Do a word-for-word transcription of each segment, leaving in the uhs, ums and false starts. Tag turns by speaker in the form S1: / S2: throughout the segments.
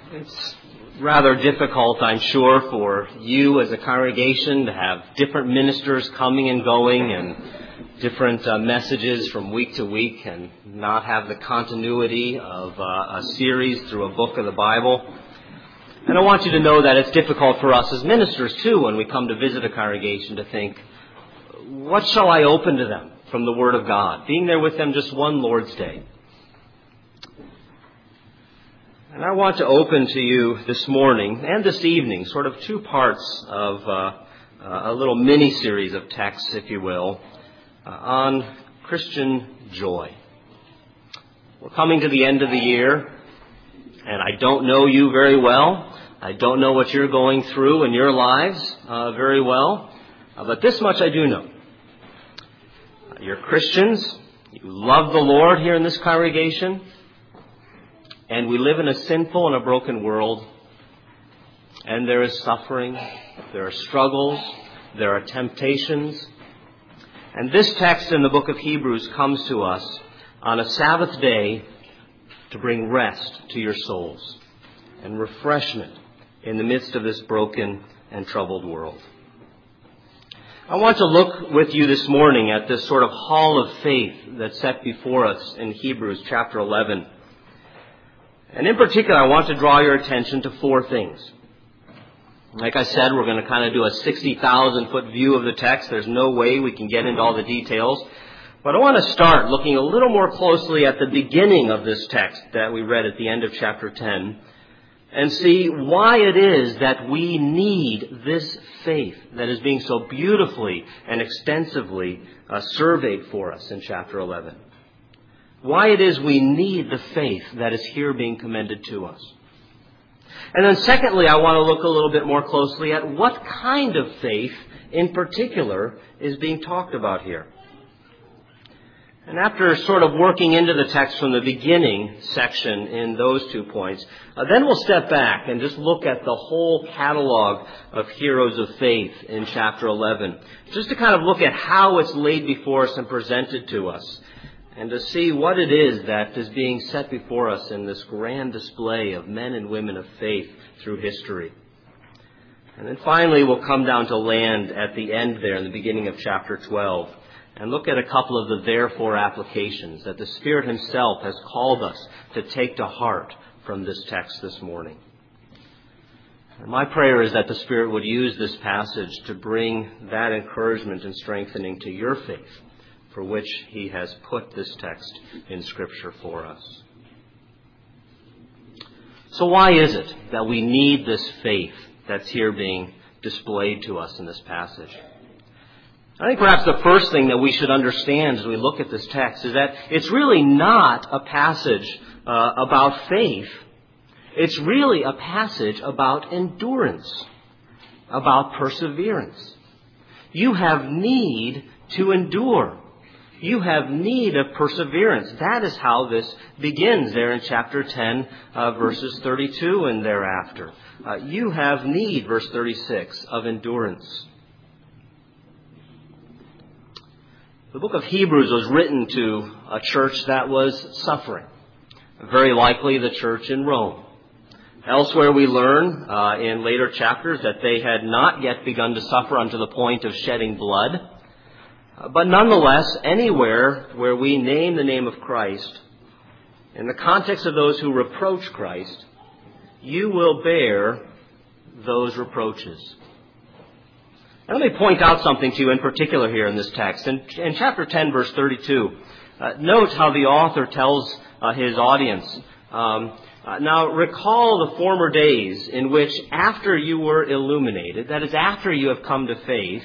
S1: It's rather difficult, I'm sure, for you as a congregation to have different ministers coming and going and different uh, messages from week to week and not have the continuity of uh, a series through a book of the Bible. And I want you to know that it's difficult for us as ministers, too, when we come to visit a congregation to think, what shall I open to them from the Word of God? Being there with them just one Lord's Day. And I want to open to you this morning and this evening sort of two parts of uh, a little mini-series of texts, if you will, uh, on Christian joy. We're coming to the end of the year, and I don't know you very well. I don't know what you're going through in your lives uh, very well. Uh, but this much I do know. Uh, you're Christians. You love the Lord here in this congregation. And we live in a sinful and a broken world. And there is suffering. There are struggles. There are temptations. And this text in the book of Hebrews comes to us on a Sabbath day to bring rest to your souls and refreshment in the midst of this broken and troubled world. I want to look with you this morning at this sort of hall of faith that's set before us in Hebrews chapter eleven. And in particular, I want to draw your attention to four things. Like I said, we're going to kind of do a sixty thousand foot view of the text. There's no way we can get into all the details. But I want to start looking a little more closely at the beginning of this text that we read at the end of chapter ten and see why it is that we need this faith that is being so beautifully and extensively uh, surveyed for us in chapter eleven. Why it is we need the faith that is here being commended to us. And then secondly, I want to look a little bit more closely at what kind of faith in particular is being talked about here. And after sort of working into the text from the beginning section in those two points, uh, then we'll step back and just look at the whole catalog of heroes of faith in chapter eleven. Just to kind of look at how it's laid before us and presented to us. And to see what it is that is being set before us in this grand display of men and women of faith through history. And then finally we'll come down to land at the end there in the beginning of chapter twelve and look at a couple of the therefore applications that the Spirit Himself has called us to take to heart from this text this morning. And my prayer is that the Spirit would use this passage to bring that encouragement and strengthening to your faith, for which He has put this text in Scripture for us. So why is it that we need this faith that's here being displayed to us in this passage? I think perhaps the first thing that we should understand as we look at this text is that it's really not a passage uh, about faith. It's really a passage about endurance, about perseverance. You have need to endure. You have need of perseverance. That is how this begins there in chapter ten, uh, verses thirty-two and thereafter. Uh, you have need, verse thirty-six, of endurance. The book of Hebrews was written to a church that was suffering. Very likely the church in Rome. Elsewhere we learn uh, in later chapters that they had not yet begun to suffer unto the point of shedding blood. But nonetheless, anywhere where we name the name of Christ, in the context of those who reproach Christ, you will bear those reproaches. Now, let me point out something to you in particular here in this text. In, in chapter ten, verse thirty-two, uh, note how the author tells uh, his audience, um, uh, now recall the former days in which after you were illuminated, that is, after you have come to faith,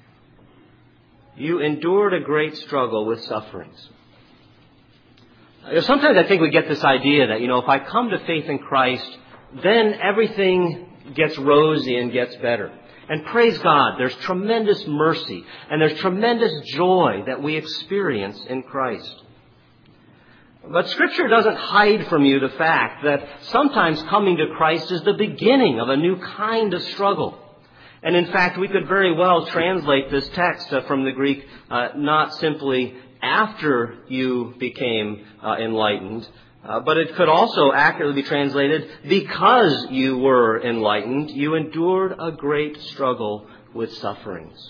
S1: you endured a great struggle with sufferings. Sometimes I think we get this idea that, you know, if I come to faith in Christ, then everything gets rosy and gets better. And praise God, there's tremendous mercy and there's tremendous joy that we experience in Christ. But Scripture doesn't hide from you the fact that sometimes coming to Christ is the beginning of a new kind of struggle. And in fact, we could very well translate this text uh, from the Greek uh, not simply after you became uh, enlightened, Uh, but it could also accurately be translated, because you were enlightened, you endured a great struggle with sufferings.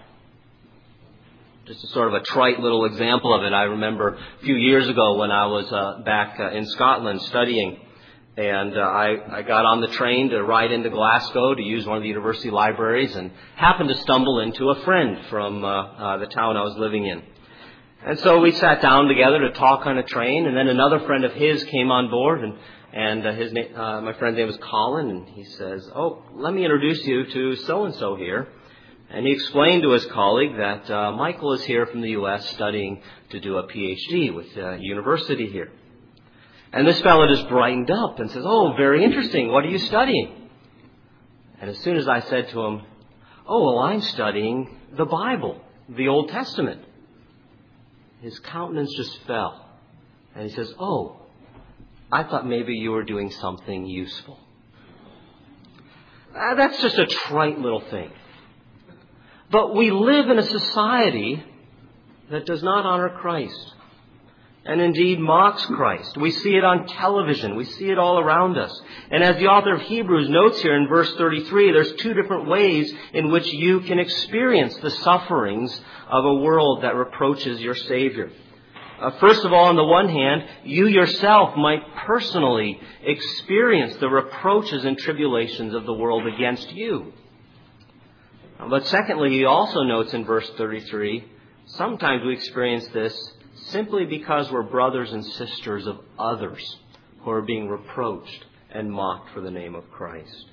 S1: Just a sort of a trite little example of it. I remember a few years ago when I was uh, back uh, in Scotland studying, and uh, I, I got on the train to ride into Glasgow to use one of the university libraries, and happened to stumble into a friend from uh, uh, the town I was living in. And so we sat down together to talk on a train, and then another friend of his came on board, and and uh, his name, uh, my friend's name was Colin, and he says, "Oh, let me introduce you to so-and-so here." And he explained to his colleague that uh, Michael is here from the U S studying to do a P H D with a university here. And this fellow just brightened up and says, "Oh, very interesting. What are you studying?" And as soon as I said to him, "Oh, well, I'm studying the Bible, the Old Testament," his countenance just fell. And he says, "Oh, I thought maybe you were doing something useful." Uh, that's just a trite little thing. But we live in a society that does not honor Christ, and indeed mocks Christ. We see it on television. We see it all around us. And as the author of Hebrews notes here in verse thirty-three, there's two different ways in which you can experience the sufferings of a world that reproaches your Savior. Uh, first of all, on the one hand, you yourself might personally experience the reproaches and tribulations of the world against you. But secondly, he also notes in verse thirty-three, sometimes we experience this simply because we're brothers and sisters of others who are being reproached and mocked for the name of Christ.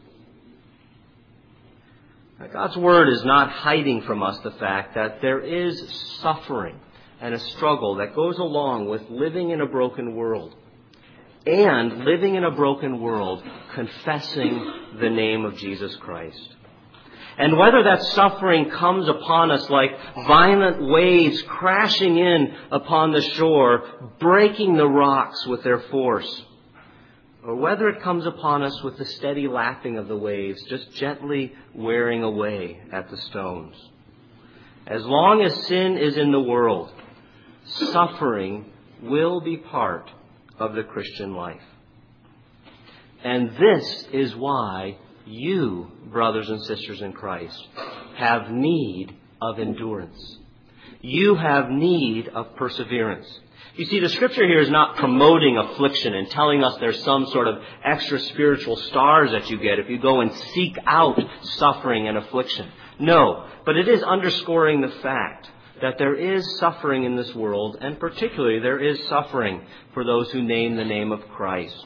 S1: Now, God's Word is not hiding from us the fact that there is suffering and a struggle that goes along with living in a broken world, and living in a broken world confessing the name of Jesus Christ. And whether that suffering comes upon us like violent waves crashing in upon the shore, breaking the rocks with their force, or whether it comes upon us with the steady lapping of the waves, just gently wearing away at the stones. As long as sin is in the world, suffering will be part of the Christian life. And this is why you, brothers and sisters in Christ, have need of endurance. You have need of perseverance. You see, the Scripture here is not promoting affliction and telling us there's some sort of extra spiritual stars that you get if you go and seek out suffering and affliction. No, but it is underscoring the fact that there is suffering in this world, and particularly there is suffering for those who name the name of Christ.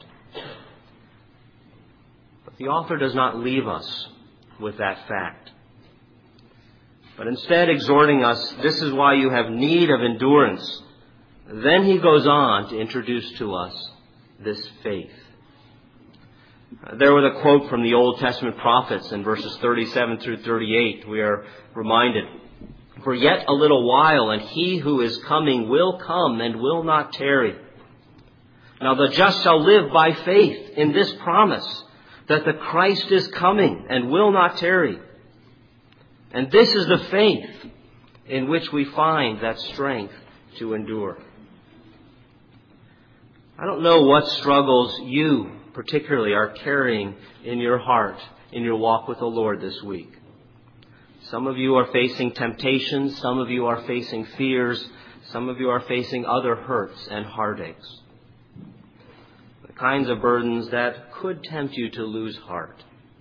S1: The author does not leave us with that fact, but instead exhorting us, this is why you have need of endurance. Then he goes on to introduce to us this faith. There was a quote from the Old Testament prophets in verses thirty-seven through thirty-eight. We are reminded, "For yet a little while, and he who is coming will come and will not tarry. Now the just shall live by faith in this promise, that the Christ is coming and will not tarry. And this is the faith in which we find that strength to endure." I don't know what struggles you particularly are carrying in your heart in your walk with the Lord this week. Some of you are facing temptations. Some of you are facing fears. Some of you are facing other hurts and heartaches. The kinds of burdens that could tempt you to lose heart.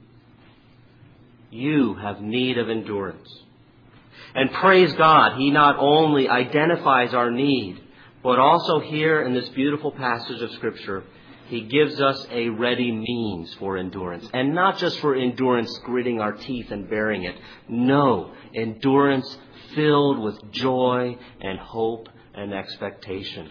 S1: You have need of endurance. And praise God, He not only identifies our need, but also here in this beautiful passage of Scripture, He gives us a ready means for endurance. And not just for endurance gritting our teeth and bearing it. No, endurance filled with joy and hope and expectation.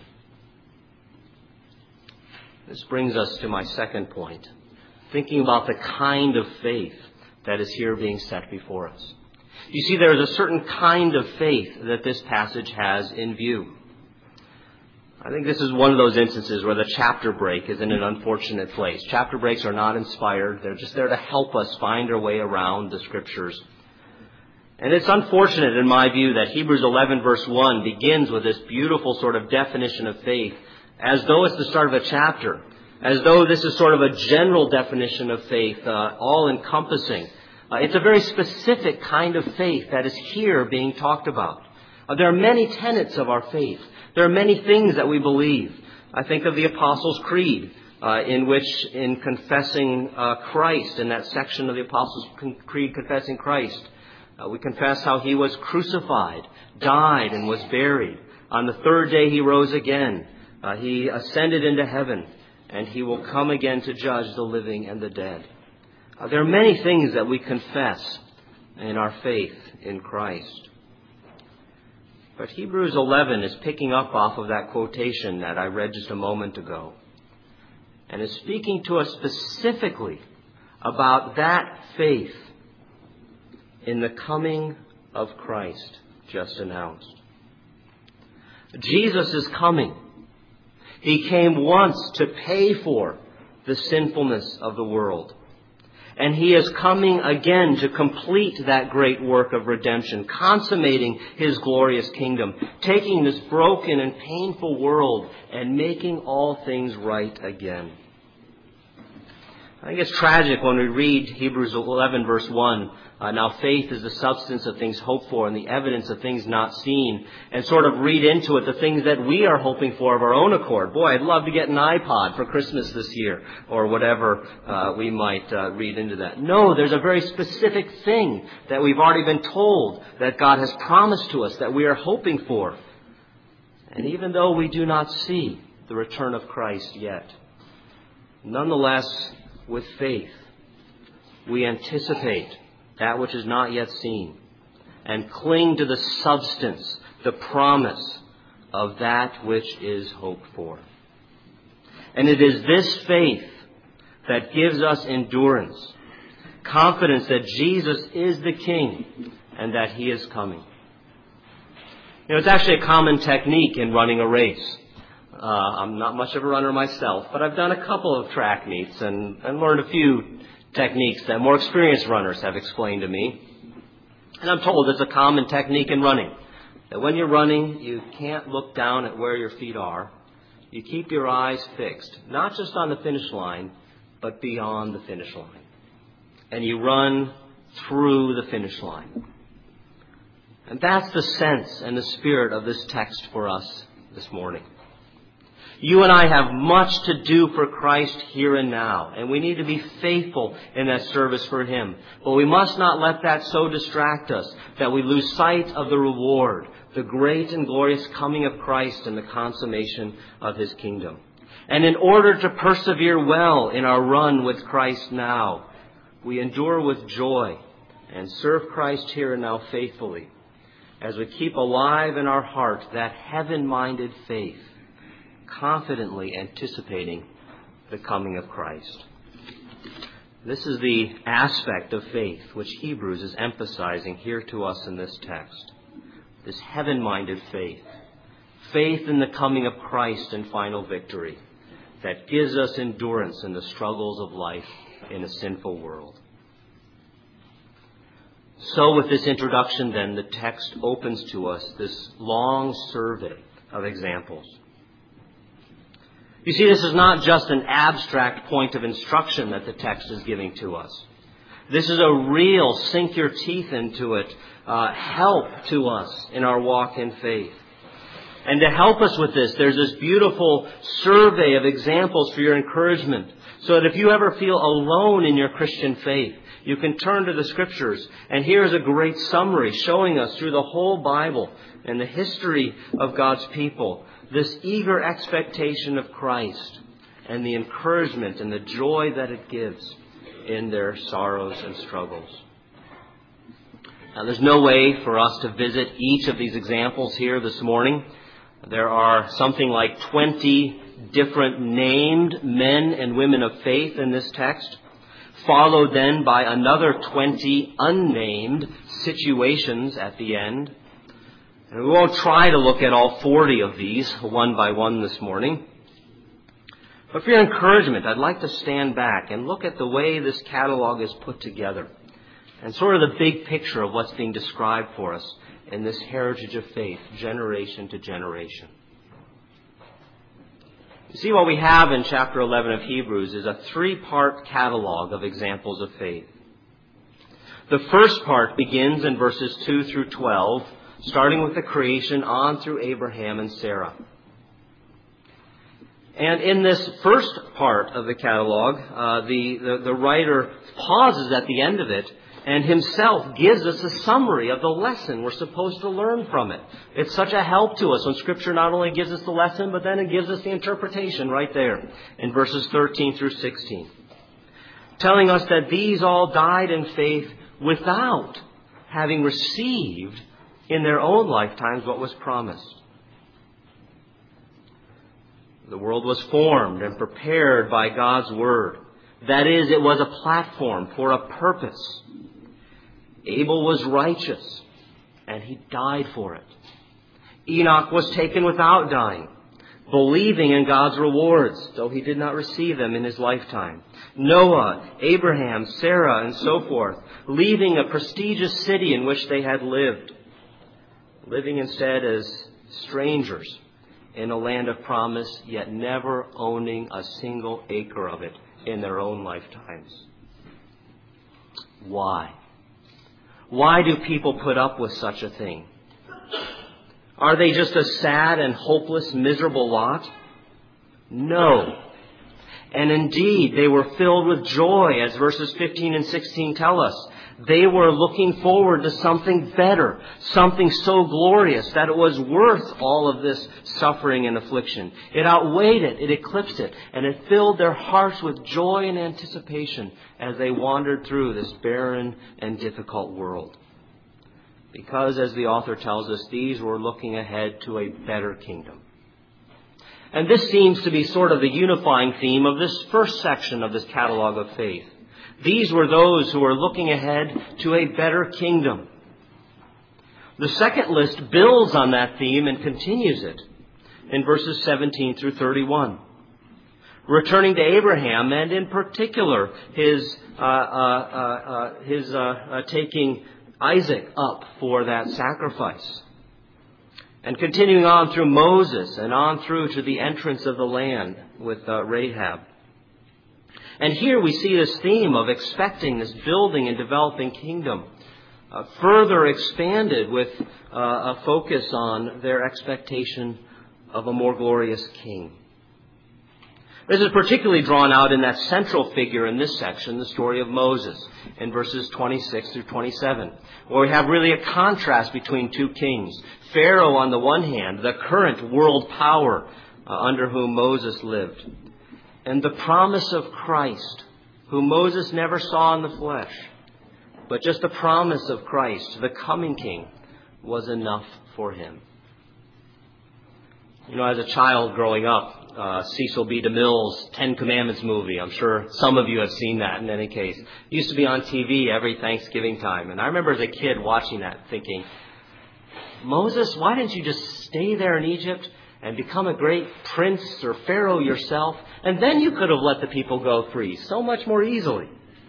S1: This brings us to my second point, thinking about the kind of faith that is here being set before us. You see, there is a certain kind of faith that this passage has in view. I think this is one of those instances where the chapter break is in an unfortunate place. Chapter breaks are not inspired. They're just there to help us find our way around the Scriptures. And it's unfortunate, in my view, that Hebrews eleven verse one begins with this beautiful sort of definition of faith as though it's the start of a chapter, as though this is sort of a general definition of faith, uh, all-encompassing. Uh, it's a very specific kind of faith that is here being talked about. Uh, there are many tenets of our faith. There are many things that we believe. I think of the Apostles' Creed, uh, in which, in confessing uh, Christ, in that section of the Apostles' Creed confessing Christ, uh, we confess how he was crucified, died, and was buried. On the third day he rose again. Uh, he ascended into heaven, and he will come again to judge the living and the dead. Uh, there are many things that we confess in our faith in Christ. But Hebrews eleven is picking up off of that quotation that I read just a moment ago, and is speaking to us specifically about that faith in the coming of Christ just announced. Jesus is coming. He came once to pay for the sinfulness of the world. And he is coming again to complete that great work of redemption, consummating his glorious kingdom, taking this broken and painful world and making all things right again. I think it's tragic when we read Hebrews eleven verse one, uh, now faith is the substance of things hoped for and the evidence of things not seen, and sort of read into it the things that we are hoping for of our own accord. Boy, I'd love to get an iPod for Christmas this year, or whatever uh, we might uh, read into that. No, there's a very specific thing that we've already been told that God has promised to us that we are hoping for. And even though we do not see the return of Christ yet, nonetheless, with faith, we anticipate that which is not yet seen and cling to the substance, the promise of that which is hoped for. And it is this faith that gives us endurance, confidence that Jesus is the King and that he is coming. You know, it's actually a common technique in running a race. Uh, I'm not much of a runner myself, but I've done a couple of track meets and, and learned a few techniques that more experienced runners have explained to me. And I'm told it's a common technique in running, that when you're running, you can't look down at where your feet are. You keep your eyes fixed, not just on the finish line, but beyond the finish line. And you run through the finish line. And that's the sense and the spirit of this text for us this morning. You and I have much to do for Christ here and now, and we need to be faithful in that service for him. But we must not let that so distract us that we lose sight of the reward, the great and glorious coming of Christ and the consummation of his kingdom. And in order to persevere well in our run with Christ now, we endure with joy and serve Christ here and now faithfully as we keep alive in our heart that heaven-minded faith, confidently anticipating the coming of Christ. This is the aspect of faith which Hebrews is emphasizing here to us in this text. This heaven-minded faith. Faith in the coming of Christ and final victory that gives us endurance in the struggles of life in a sinful world. So with this introduction then, the text opens to us this long survey of examples. You see, this is not just an abstract point of instruction that the text is giving to us. This is a real, sink your teeth into it, uh, help to us in our walk in faith. And to help us with this, there's this beautiful survey of examples for your encouragement, so that if you ever feel alone in your Christian faith, you can turn to the Scriptures. And here's a great summary showing us through the whole Bible and the history of God's people this eager expectation of Christ and the encouragement and the joy that it gives in their sorrows and struggles. Now, there's no way for us to visit each of these examples here this morning. There are something like twenty different named men and women of faith in this text, followed then by another twenty unnamed situations at the end. And we won't try to look at all forty of these one by one this morning. But for your encouragement, I'd like to stand back and look at the way this catalog is put together and sort of the big picture of what's being described for us in this heritage of faith, generation to generation. You see, what we have in chapter eleven of Hebrews is a three-part catalog of examples of faith. The first part begins in verses two through twelve, starting with the creation on through Abraham and Sarah. And in this first part of the catalog, uh, the, the, the writer pauses at the end of it and himself gives us a summary of the lesson we're supposed to learn from it. It's such a help to us when Scripture not only gives us the lesson, but then it gives us the interpretation right there in verses thirteen through sixteen. Telling us that these all died in faith without having received in their own lifetimes what was promised. The world was formed and prepared by God's Word. That is, it was a platform for a purpose. Abel was righteous, and he died for it. Enoch was taken without dying, believing in God's rewards, though he did not receive them in his lifetime. Noah, Abraham, Sarah, and so forth, leaving a prestigious city in which they had lived, living instead as strangers in a land of promise, yet never owning a single acre of it in their own lifetimes. Why? Why do people put up with such a thing? Are they just a sad and hopeless, miserable lot? No. And indeed, they were filled with joy, as verses fifteen and sixteen tell us. They were looking forward to something better, something so glorious that it was worth all of this suffering and affliction. It outweighed it, it eclipsed it, and it filled their hearts with joy and anticipation as they wandered through this barren and difficult world. Because, as the author tells us, these were looking ahead to a better kingdom. And this seems to be sort of the unifying theme of this first section of this catalog of faith. These were those who were looking ahead to a better kingdom. The second list builds on that theme and continues it in verses seventeen through thirty-one. Returning to Abraham, and in particular his uh, uh, uh, uh, his uh, uh, taking Isaac up for that sacrifice. And continuing on through Moses and on through to the entrance of the land with uh, Rahab. And here we see this theme of expecting this building and developing kingdom uh, further expanded with uh, a focus on their expectation of a more glorious king. This is particularly drawn out in that central figure in this section, the story of Moses, in verses twenty-six through twenty-seven, where we have really a contrast between two kings. Pharaoh on the one hand, the current world power uh, under whom Moses lived, and the promise of Christ, whom Moses never saw in the flesh, but just the promise of Christ, the coming king, was enough for him. You know, as a child growing up, uh, Cecil B. DeMille's Ten Commandments movie, I'm sure some of you have seen that in any case. It used to be on T V every Thanksgiving time. And I remember as a kid watching that thinking, Moses, why didn't you just stay there in Egypt and become a great prince or pharaoh yourself? And then you could have let the people go free so much more easily.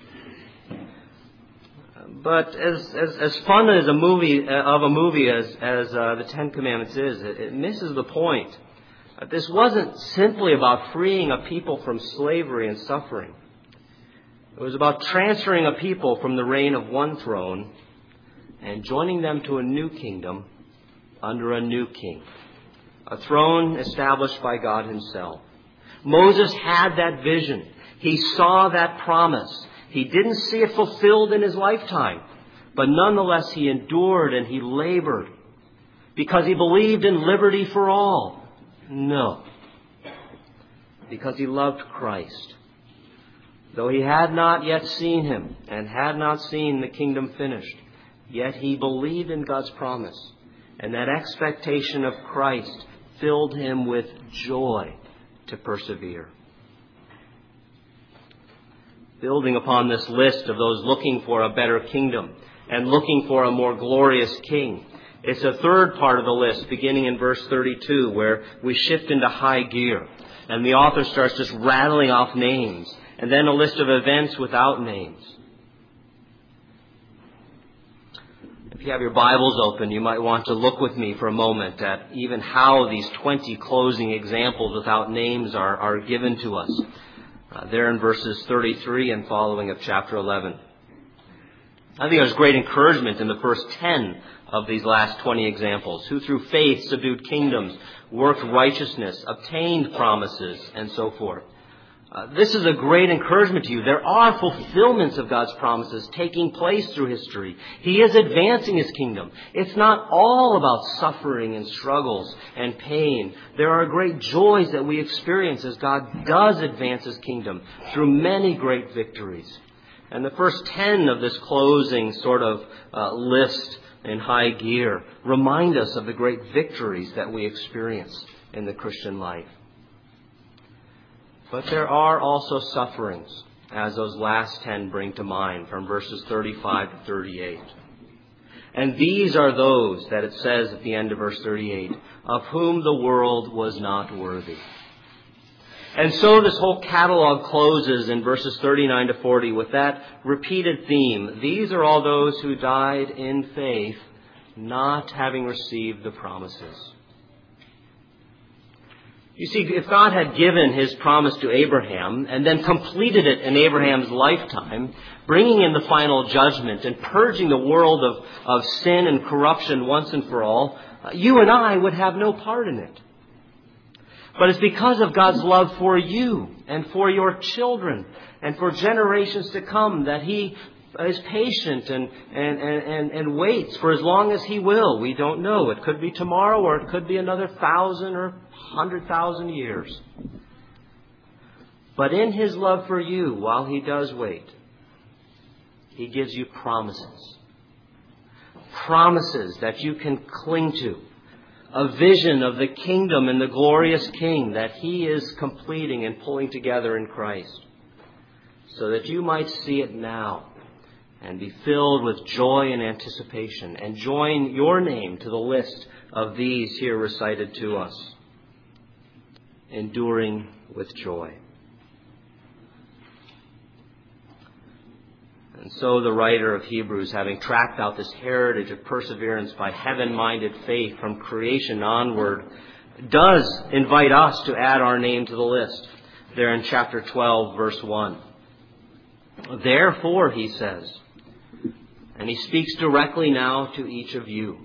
S1: But as as, as fun as a movie uh, of a movie as as uh, the Ten Commandments is, it, it misses the point. Uh, this wasn't simply about freeing a people from slavery and suffering. It was about transferring a people from the reign of one throne and joining them to a new kingdom under a new king, a throne established by God Himself. Moses had that vision. He saw that promise. He didn't see it fulfilled in his lifetime, but nonetheless he endured and he labored because he believed in liberty for all. No, because he loved Christ. Though he had not yet seen Him and had not seen the kingdom finished, yet he believed in God's promise, and that expectation of Christ filled him with joy to persevere. Building upon this list of those looking for a better kingdom and looking for a more glorious king, it's a third part of the list beginning in verse thirty-two where we shift into high gear and the author starts just rattling off names and then a list of events without names. If you have your Bibles open, you might want to look with me for a moment at even how these twenty closing examples without names are, are given to us. Uh, there in verses thirty-three and following of chapter eleven. I think there's great encouragement in the first ten of these last twenty examples, who through faith subdued kingdoms, worked righteousness, obtained promises, and so forth. Uh, this is a great encouragement to you. There are fulfillments of God's promises taking place through history. He is advancing His kingdom. It's not all about suffering and struggles and pain. There are great joys that we experience as God does advance His kingdom through many great victories. And the first ten of this closing sort of uh, list in high gear remind us of the great victories that we experience in the Christian life. But there are also sufferings, as those last ten bring to mind from verses thirty-five to thirty-eight. And these are those that it says at the end of verse thirty-eight, of whom the world was not worthy. And so this whole catalog closes in verses thirty-nine to forty with that repeated theme. These are all those who died in faith, not having received the promises. You see, if God had given His promise to Abraham and then completed it in Abraham's lifetime, bringing in the final judgment and purging the world of, of sin and corruption once and for all, you and I would have no part in it. But it's because of God's love for you and for your children and for generations to come that He is patient and, and, and, and waits for as long as He will. We don't know. It could be tomorrow or it could be another thousand or hundred thousand years. But in His love for you, while He does wait, He gives you promises. Promises that you can cling to. A vision of the kingdom and the glorious King that He is completing and pulling together in Christ, so that you might see it now and be filled with joy and anticipation and join your name to the list of these here recited to us. Enduring with joy. And so the writer of Hebrews, having tracked out this heritage of perseverance by heaven-minded faith from creation onward, does invite us to add our name to the list. There in chapter twelve, verse one. Therefore, he says, and he speaks directly now to each of you.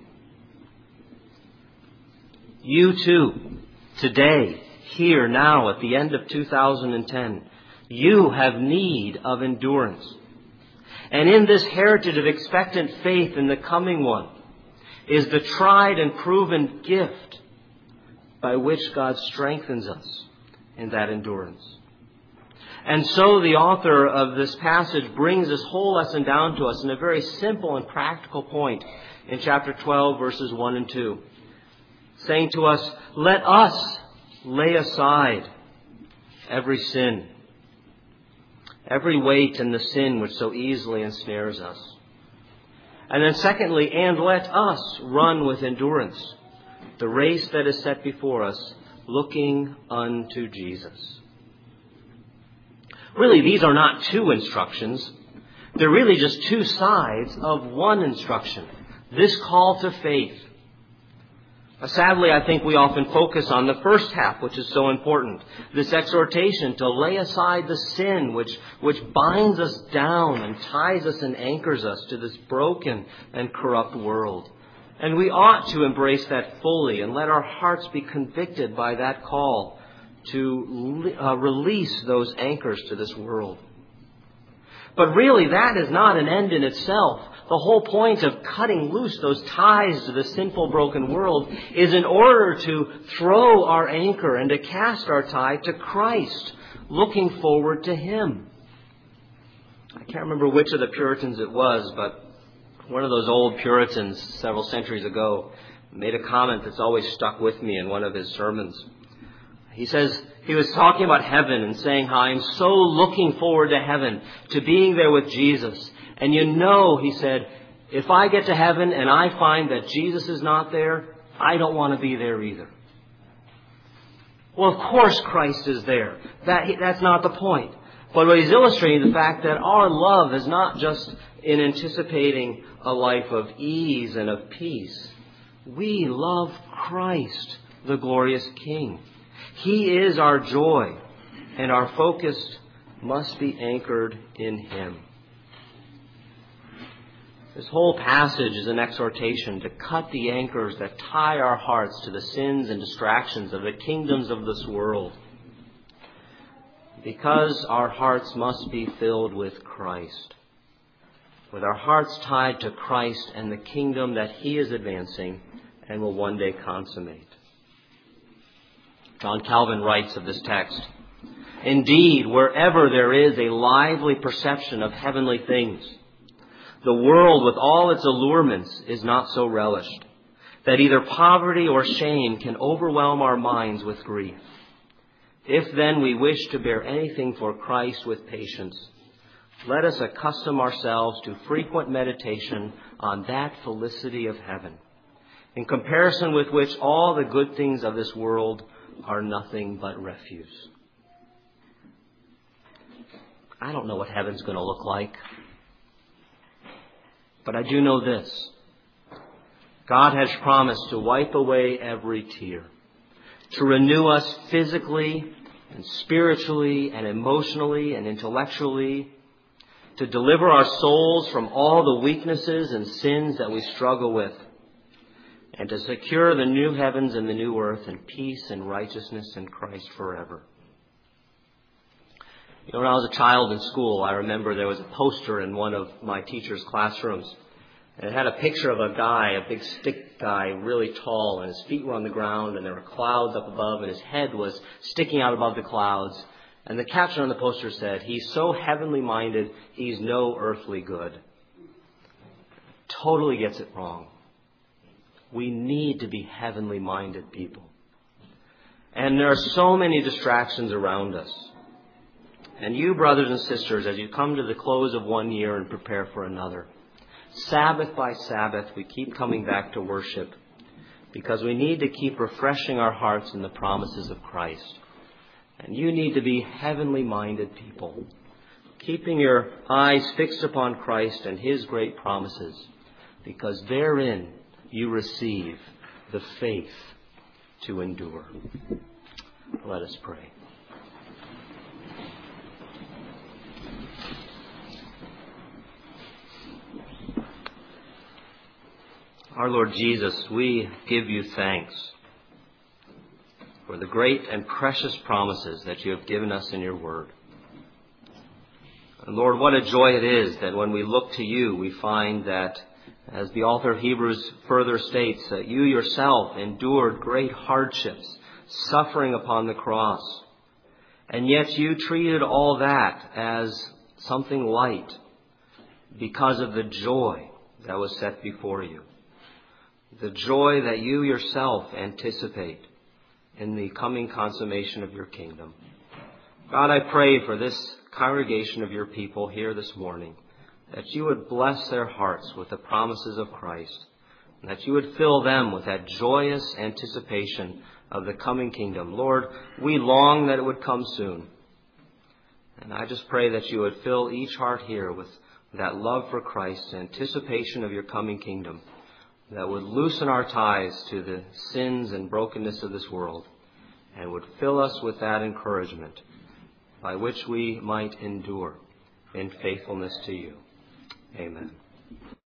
S1: You too, today, here, now, at the end of two thousand ten, you have need of endurance. And in this heritage of expectant faith in the coming one is the tried and proven gift by which God strengthens us in that endurance. And so the author of this passage brings this whole lesson down to us in a very simple and practical point in chapter twelve, verses one and two, saying to us, let us lay aside every sin, every weight and the sin which so easily ensnares us. And then secondly, and let us run with endurance the race that is set before us, looking unto Jesus. Really, these are not two instructions. They're really just two sides of one instruction. This call to faith. Sadly, I think we often focus on the first half, which is so important. This exhortation to lay aside the sin which, which binds us down and ties us and anchors us to this broken and corrupt world. And we ought to embrace that fully and let our hearts be convicted by that call to uh, release those anchors to this world. But really, that is not an end in itself. The whole point of cutting loose those ties to the sinful, broken world is in order to throw our anchor and to cast our tie to Christ, looking forward to Him. I can't remember which of the Puritans it was, but one of those old Puritans several centuries ago made a comment that's always stuck with me in one of his sermons. He says, he was talking about heaven and saying how I'm so looking forward to heaven, to being there with Jesus. And you know, he said, if I get to heaven and I find that Jesus is not there, I don't want to be there either. Well, of course Christ is there. That, that's not the point. But what he's illustrating the fact that our love is not just in anticipating a life of ease and of peace. We love Christ, the glorious King. He is our joy, and our focus must be anchored in Him. This whole passage is an exhortation to cut the anchors that tie our hearts to the sins and distractions of the kingdoms of this world. Because our hearts must be filled with Christ. With our hearts tied to Christ and the kingdom that He is advancing and will one day consummate. John Calvin writes of this text, "Indeed, wherever there is a lively perception of heavenly things, the world with all its allurements is not so relished that either poverty or shame can overwhelm our minds with grief. If then we wish to bear anything for Christ with patience, let us accustom ourselves to frequent meditation on that felicity of heaven, in comparison with which all the good things of this world are nothing but refuse." I don't know what heaven's going to look like, but I do know this. God has promised to wipe away every tear, to renew us physically and spiritually and emotionally and intellectually, to deliver our souls from all the weaknesses and sins that we struggle with, and to secure the new heavens and the new earth in peace and righteousness in Christ forever. You know, when I was a child in school, I remember there was a poster in one of my teacher's classrooms. And it had a picture of a guy, a big stick guy, really tall, and his feet were on the ground, and there were clouds up above, and his head was sticking out above the clouds. And the caption on the poster said, "He's so heavenly minded, he's no earthly good." Totally gets it wrong. We need to be heavenly minded people. And there are so many distractions around us. And you, brothers and sisters, as you come to the close of one year and prepare for another, Sabbath by Sabbath, we keep coming back to worship because we need to keep refreshing our hearts in the promises of Christ. And you need to be heavenly minded people, keeping your eyes fixed upon Christ and His great promises, because therein you receive the faith to endure. Let us pray. Our Lord Jesus, we give you thanks for the great and precious promises that you have given us in your word. And Lord, what a joy it is that when we look to you, we find that, as the author of Hebrews further states, that you yourself endured great hardships, suffering upon the cross. And yet you treated all that as something light because of the joy that was set before you. The joy that you yourself anticipate in the coming consummation of your kingdom. God, I pray for this congregation of your people here this morning, that you would bless their hearts with the promises of Christ, and that you would fill them with that joyous anticipation of the coming kingdom. Lord, we long that it would come soon. And I just pray that you would fill each heart here with that love for Christ, anticipation of your coming kingdom, that would loosen our ties to the sins and brokenness of this world, and would fill us with that encouragement by which we might endure in faithfulness to you. Amen.